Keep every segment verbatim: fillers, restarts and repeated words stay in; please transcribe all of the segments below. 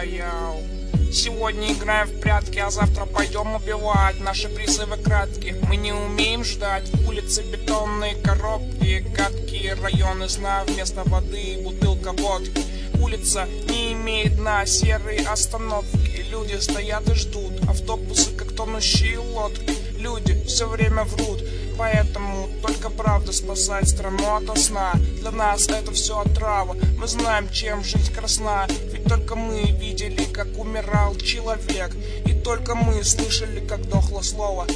Йоу. Сегодня играем в прятки, а завтра пойдем убивать. Наши призывы краткие, мы не умеем ждать. Улицы, бетонные коробки, гадкие районы сна, вместо воды бутылка водки. Улица не имеет дна, серые остановки. Люди стоят и ждут, автобусы как тонущие лодки. Люди все время врут, поэтому только правда спасает страну ото сна. Для нас это все отрава, мы знаем, чем жизнь красна. Ведь только мы видели, как умирал человек, и только мы слышали, как дохло слово.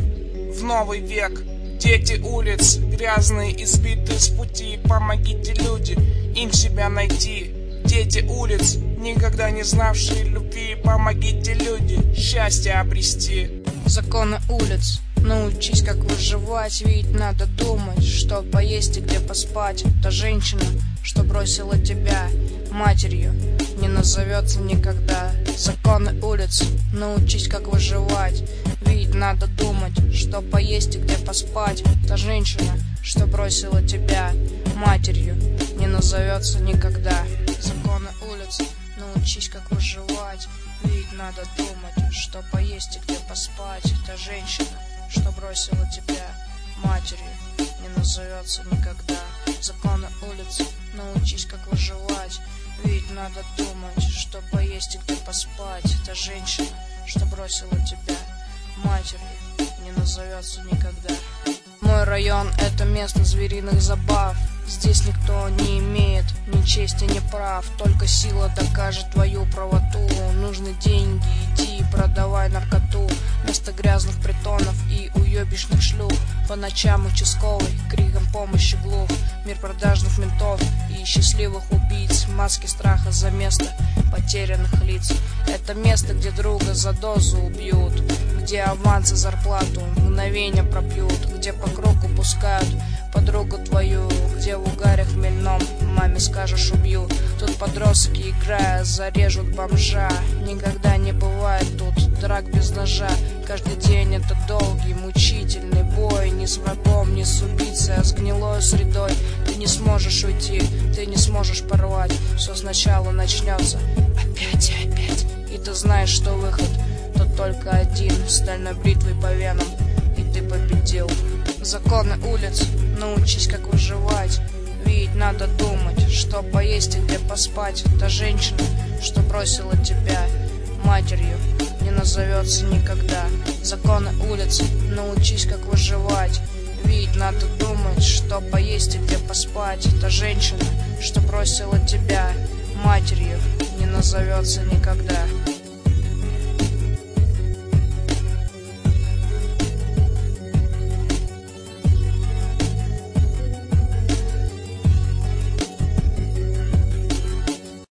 В новый век дети улиц, грязные, избитые с пути. Помогите, люди, им себя найти. Дети улиц, никогда не знавшие любви. Помогите, люди, счастье обрести. Законы улиц, научись, как выживать. Ведь надо думать, что поесть и где поспать. Та женщина, что бросила тебя матерью, не назовется никогда. Законы улиц, научись, как выживать. Ведь надо думать, что поесть и где поспать. Та женщина, что бросила тебя матерью, не назовется никогда. Законы улиц, научись, как выживать. Ведь надо думать, что поесть и где поспать. Та женщина, что бросила тебя матерью, не назовется никогда. Законы улиц, научись, как выживать. Ведь надо думать, что поесть и где поспать. Та женщина, что бросила тебя матерью, не назовется никогда. Мой район — это место звериных забав. Здесь никто не имеет ни чести, ни прав. Только сила докажет твою правоту. Нужны деньги, иди продавай наркоту. Вместо грязных притонов и уебищных шлюх. По ночам участковый криком помощи глух. Мир продажных ментов и счастливых убийц. Маски страха за место потерянных лиц. Это место, где друга за дозу убьют, где авансы зарплату мгновение пропьют, где по кругу пускают подругу твою, где в угаре хмельном маме скажешь убью. Тут подростки, играя, зарежут бомжа. Никогда не бывает тут драк без ножа. Каждый день это долгий, мучительный бой. Не с врагом, не с убийцей, а с гнилой средой. Ты не сможешь уйти, ты не сможешь порвать. Все сначала начнется опять и опять. И ты знаешь, что выход тут только один. Стальной бритвой по венам, и ты победил. Законы улиц, научись, как выживать. Ведь надо думать, что поесть и где поспать. Та женщина, что бросила тебя матерью, не назовется никогда. Законы улиц, научись, как выживать. Ведь надо думать, что поесть и где поспать. Та женщина, что бросила тебя матерью, не назовется никогда.